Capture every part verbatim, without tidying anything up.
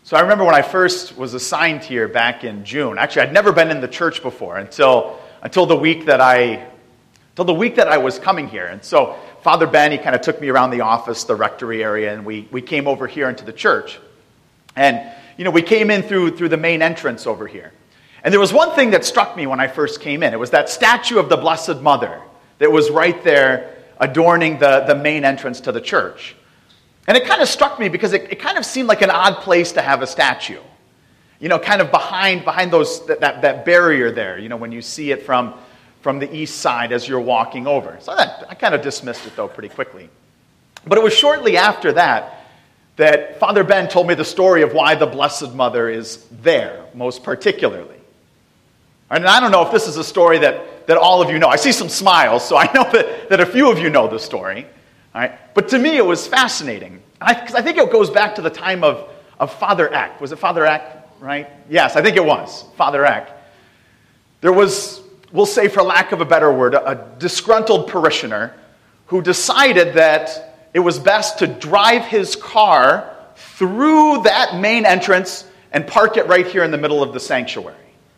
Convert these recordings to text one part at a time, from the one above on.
So I remember when I first was assigned here back in June. Actually, I'd never been in the church before until until the week that I until the week that I was coming here. And so Father Ben, he kind of took me around the office, the rectory area, and we we came over here into the church. And you know, we came in through through the main entrance over here. And there was one thing that struck me when I first came in. It was that statue of the Blessed Mother that was right there adorning the, the main entrance to the church. And it kind of struck me because it, it kind of seemed like an odd place to have a statue. You know, kind of behind behind those that, that, that barrier there, you know, when you see it from, from the east side as you're walking over. So that, I kind of dismissed it, though, pretty quickly. But it was shortly after that that Father Ben told me the story of why the Blessed Mother is there, most particularly. And I don't know if this is a story that, that all of you know. I see some smiles, so I know that, that a few of you know the story. All right? But to me, it was fascinating. Because I, I think it goes back to the time of, of Father Eck. Was it Father Eck, right? Yes, I think it was, Father Eck. There was, we'll say for lack of a better word, a, a disgruntled parishioner who decided that it was best to drive his car through that main entrance and park it right here in the middle of the sanctuary.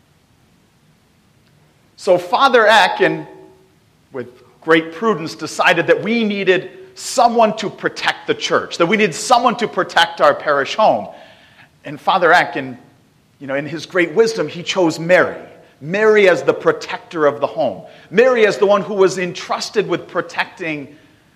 So Father Eck, and with great prudence, decided that we needed someone to protect the church, that we needed someone to protect our parish home. And Father Eck, in, you know, in his great wisdom, he chose Mary. Mary as the protector of the home. Mary as the one who was entrusted with protecting,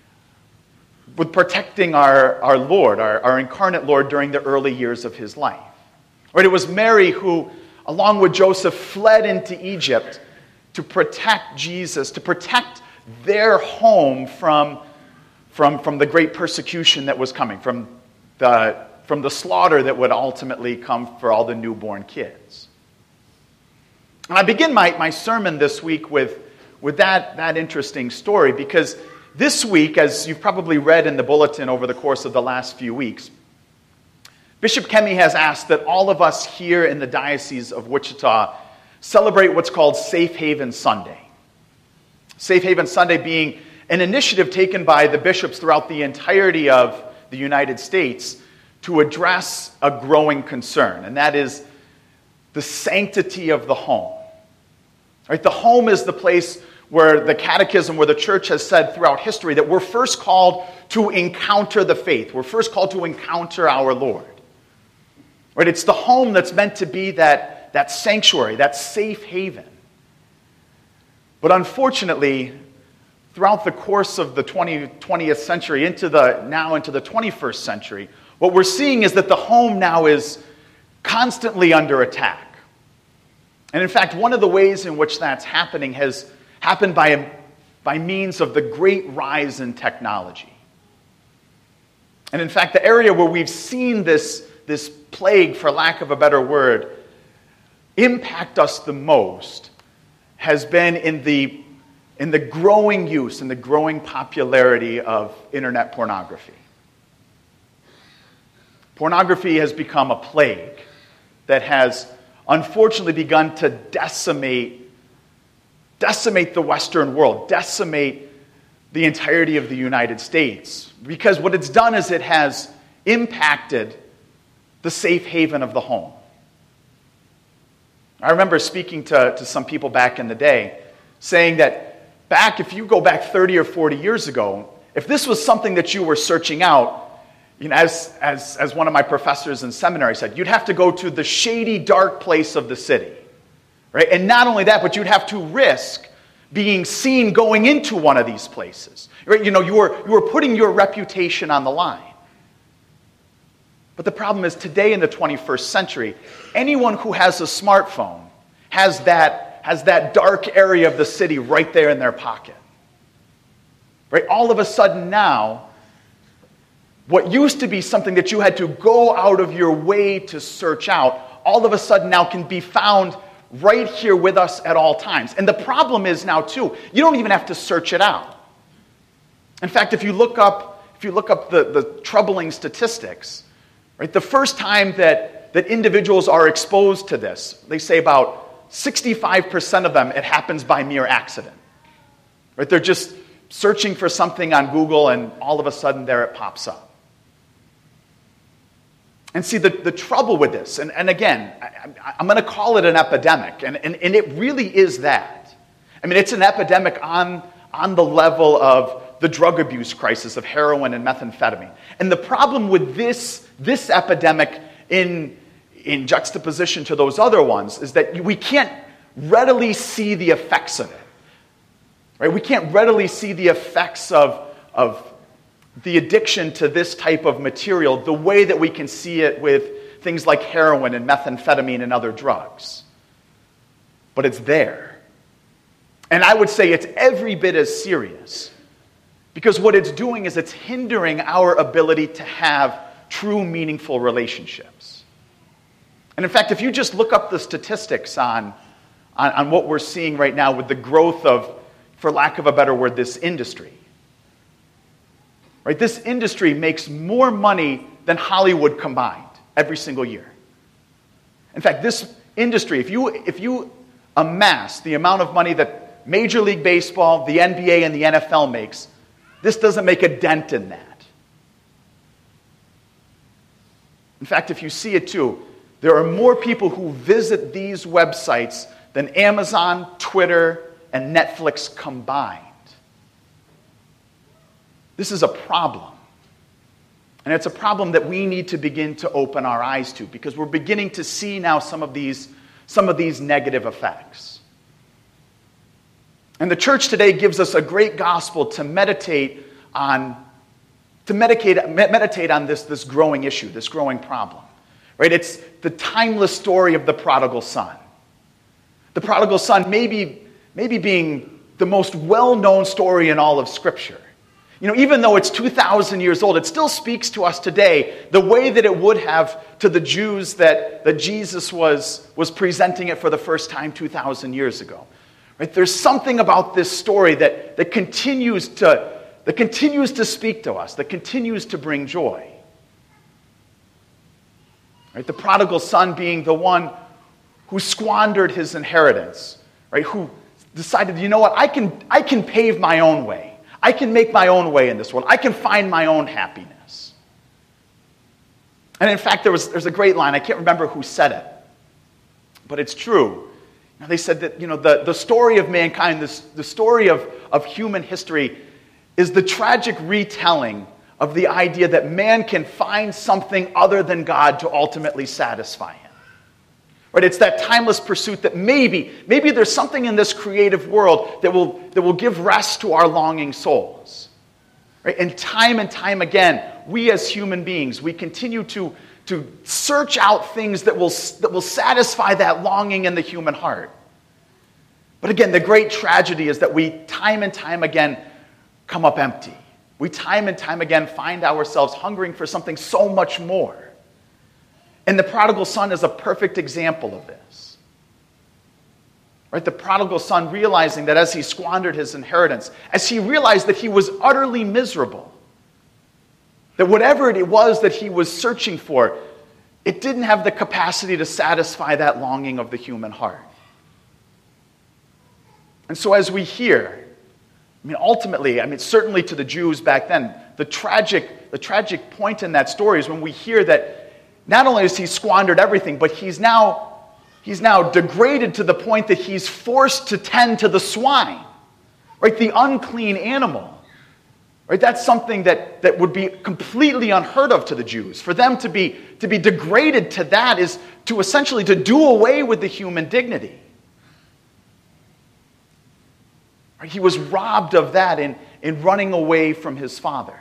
with protecting our, our Lord, our, our incarnate Lord, during the early years of his life. Right? It was Mary who, along with Joseph, fled into Egypt to protect Jesus, to protect their home from, from, from the great persecution that was coming, from the, from the slaughter that would ultimately come for all the newborn kids. And I begin my, my sermon this week with, with that, that interesting story, because this week, as you've probably read in the bulletin over the course of the last few weeks, Bishop Kemi has asked that all of us here in the Diocese of Wichita celebrate what's called Safe Haven Sunday. Safe Haven Sunday being an initiative taken by the bishops throughout the entirety of the United States to address a growing concern, and that is the sanctity of the home. Right? The home is the place where the catechism, where the church has said throughout history that we're first called to encounter the faith. We're first called to encounter our Lord. Right? It's the home that's meant to be that that sanctuary, that safe haven. But unfortunately, throughout the course of the twentieth century, into the now into the twenty-first century, what we're seeing is that the home now is constantly under attack. And in fact, one of the ways in which that's happening has happened by, by means of the great rise in technology. And in fact, the area where we've seen this, this plague, for lack of a better word, impact us the most has been in the, in the growing use and the growing popularity of internet pornography. Pornography has become a plague that has unfortunately begun to decimate, decimate the Western world, decimate the entirety of the United States. Because what it's done is it has impacted the safe haven of the home. I remember speaking to, to some people back in the day, saying that back, if you go back thirty or forty years ago, if this was something that you were searching out, you know, as, as, as one of my professors in seminary said, you'd have to go to the shady, dark place of the city. Right? And not only that, but you'd have to risk being seen going into one of these places. Right? You know, you were, you were putting your reputation on the line. But the problem is, today in the twenty-first century, anyone who has a smartphone has that, has that dark area of the city right there in their pocket. Right? All of a sudden now, what used to be something that you had to go out of your way to search out, all of a sudden now can be found right here with us at all times. And the problem is now, too, you don't even have to search it out. In fact, if you look up, if you look up the, the troubling statistics, right, the first time that, that individuals are exposed to this, they say about sixty-five percent of them, it happens by mere accident. Right? They're just searching for something on Google, and all of a sudden there it pops up. And see, the, the trouble with this, and, and again, I, I'm going to call it an epidemic, and, and, and it really is that. I mean, it's an epidemic on, on the level of the drug abuse crisis of heroin and methamphetamine. And the problem with this, this epidemic in, in juxtaposition to those other ones is that we can't readily see the effects of it. Right? We can't readily see the effects of, of the addiction to this type of material the way that we can see it with things like heroin and methamphetamine and other drugs. But it's there. And I would say it's every bit as serious, because what it's doing is it's hindering our ability to have true, meaningful relationships. And in fact, if you just look up the statistics on, on, on what we're seeing right now with the growth of, for lack of a better word, this industry, right? This industry makes more money than Hollywood combined every single year. In fact, this industry, if you, if you amass the amount of money that Major League Baseball, the N B A, and the N F L makes, this doesn't make a dent in that. In fact, if you see it too, there are more people who visit these websites than Amazon, Twitter, and Netflix combined. This is a problem. And it's a problem that we need to begin to open our eyes to, because we're beginning to see now some of these, some of these negative effects. And the church today gives us a great gospel to meditate on, to meditate, meditate on this, this growing issue, this growing problem. Right? It's the timeless story of the prodigal son. The prodigal son maybe, maybe being the most well-known story in all of Scripture. You know, even though it's two thousand years old, it still speaks to us today the way that it would have to the Jews that, that Jesus was, was presenting it for the first time two thousand years ago. Right? There's something about this story that, that, continues to, that continues to speak to us, that continues to bring joy. Right? The prodigal son being the one who squandered his inheritance, right? Who decided, you know what, I can, I can pave my own way. I can make my own way in this world. I can find my own happiness. And in fact, there was there's a great line. I can't remember who said it, but it's true. Now, they said that, you know, the, the story of mankind, this, the story of, of human history, is the tragic retelling of the idea that man can find something other than God to ultimately satisfy him. Right? It's that timeless pursuit that maybe, maybe there's something in this creative world that will, that will give rest to our longing souls. Right? And time and time again, we as human beings, we continue to, to search out things that will, that will satisfy that longing in the human heart. But again, the great tragedy is that we time and time again come up empty. We time and time again find ourselves hungering for something so much more. And the prodigal son is a perfect example of this. Right? The prodigal son realizing that as he squandered his inheritance, as he realized that he was utterly miserable, that whatever it was that he was searching for, it didn't have the capacity to satisfy that longing of the human heart. And so as we hear, I mean, ultimately, I mean, certainly to the Jews back then, the tragic, the tragic point in that story is when we hear that not only has he squandered everything, but he's now, he's now degraded to the point that he's forced to tend to the swine, right? The unclean animal, right? That's something that, that would be completely unheard of to the Jews. For them to be, to be degraded to that is to essentially to do away with the human dignity. Right? He was robbed of that in, in running away from his father.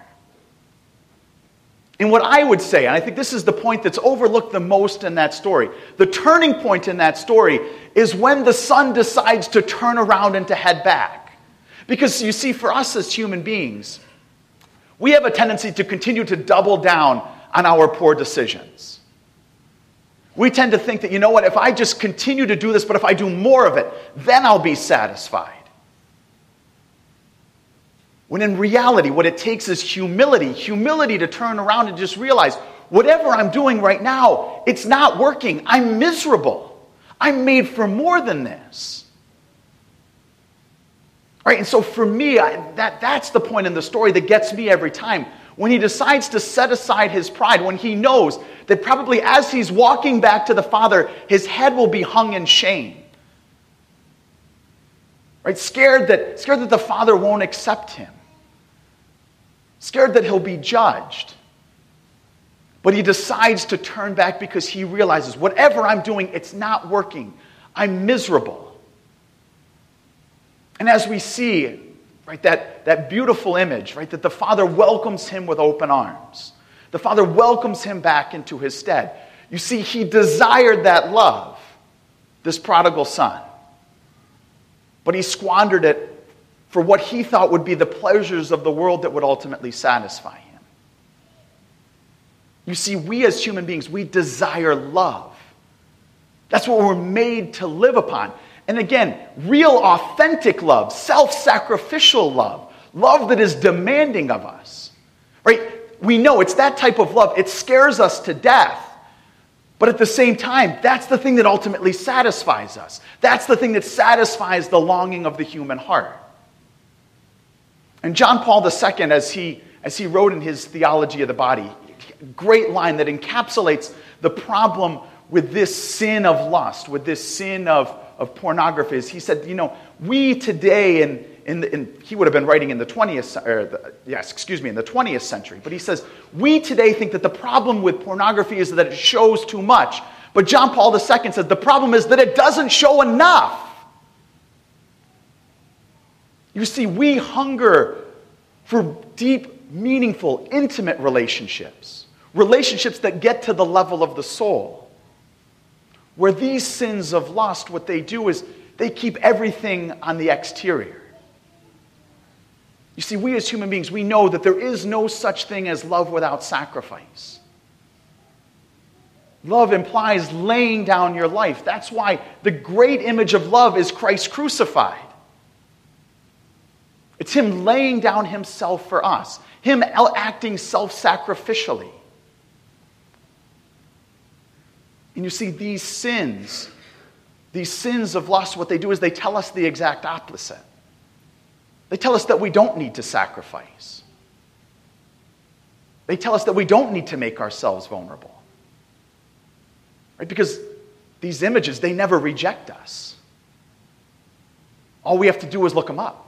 And what I would say, and I think this is the point that's overlooked the most in that story, the turning point in that story is when the son decides to turn around and to head back. Because you see, for us as human beings, we have a tendency to continue to double down on our poor decisions. We tend to think that, you know what, if I just continue to do this, but if I do more of it, then I'll be satisfied. When in reality, what it takes is humility. Humility to turn around and just realize, whatever I'm doing right now, it's not working. I'm miserable. I'm made for more than this. Right? And so for me, I, that, that's the point in the story that gets me every time. when he decides to set aside his pride, when he knows that probably as he's walking back to the Father, his head will be hung in shame. Right? Scared that, scared that the Father won't accept him. Scared that he'll be judged. But he decides to turn back because he realizes, whatever I'm doing, it's not working. I'm miserable. And as we see, right, that, that beautiful image, right, that the Father welcomes him with open arms. The Father welcomes him back into his stead. You see, he desired that love, this prodigal son. But he squandered it for what he thought would be the pleasures of the world that would ultimately satisfy him. You see, we as human beings, we desire love. That's what we're made to live upon. And again, real authentic love, self-sacrificial love, love that is demanding of us. Right? We know it's that type of love. It scares us to death. But at the same time, that's the thing that ultimately satisfies us. That's the thing that satisfies the longing of the human heart. And John Paul the Second, as he, as he wrote in his Theology of the Body, great line that encapsulates the problem with this sin of lust, with this sin of, of pornography, is he said, you know, we today, in, in, the, in he would have been writing in the twentieth, or the, yes, excuse me, in the twentieth century, but he says, we today think that the problem with pornography is that it shows too much. But John Paul the Second says the problem is that it doesn't show enough. You see, we hunger for deep, meaningful, intimate relationships. Relationships that get to the level of the soul. Where these sins of lust, what they do is they keep everything on the exterior. You see, we as human beings, we know that there is no such thing as love without sacrifice. Love implies laying down your life. That's why the great image of love is Christ crucified. It's him laying down himself for us. Him acting self-sacrificially. And you see, these sins, these sins of lust, what they do is they tell us the exact opposite. They tell us that we don't need to sacrifice. They tell us that we don't need to make ourselves vulnerable. Right? Because these images, they never reject us. All we have to do is look them up.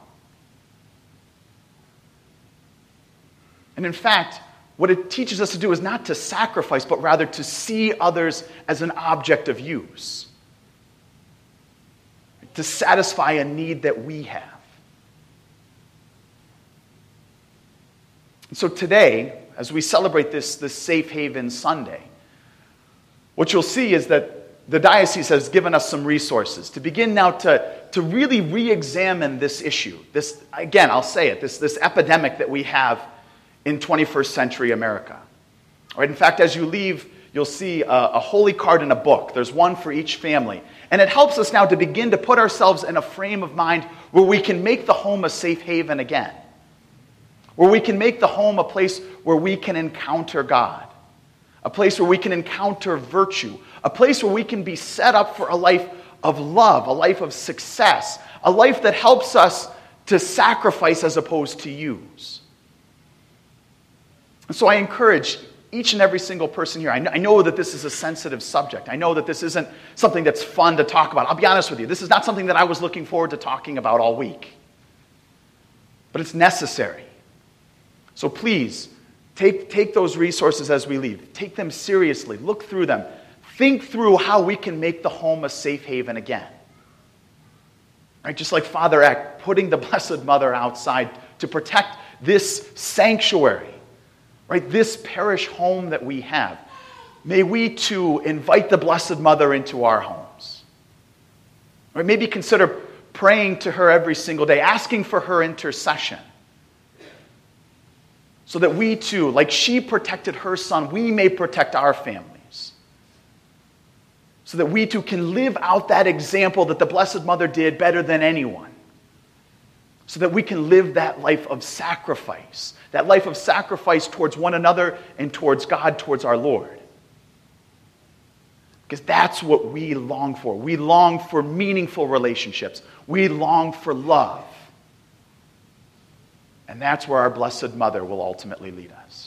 And in fact, what it teaches us to do is not to sacrifice, but rather to see others as an object of use. To satisfy a need that we have. And so today, as we celebrate this, this Safe Haven Sunday, what you'll see is that the diocese has given us some resources to begin now to, to really re-examine this issue. This, again, I'll say it, this, this epidemic that we have in twenty-first century America. All right, in fact, as you leave, you'll see a, a holy card and a book. There's one for each family. And it helps us now to begin to put ourselves in a frame of mind where we can make the home a safe haven again. Where we can make the home a place where we can encounter God. A place where we can encounter virtue. A place where we can be set up for a life of love, a life of success. A life that helps us to sacrifice as opposed to use. And so I encourage each and every single person here. I know that this is a sensitive subject. I know that this isn't something that's fun to talk about. I'll be honest with you. This is not something that I was looking forward to talking about all week. But it's necessary. So please, take, take those resources as we leave. Take them seriously. Look through them. Think through how we can make the home a safe haven again. Right? Just like Father Eck putting the Blessed Mother outside to protect this sanctuary. Right, this parish home that we have. May we too invite the Blessed Mother into our homes. Or maybe consider praying to her every single day, asking for her intercession. So that we too, like she protected her son, we may protect our families. So that we too can live out that example that the Blessed Mother did better than anyone. So that we can live that life of sacrifice. That life of sacrifice towards one another and towards God, towards our Lord. Because that's what we long for. We long for meaningful relationships. We long for love. And that's where our Blessed Mother will ultimately lead us.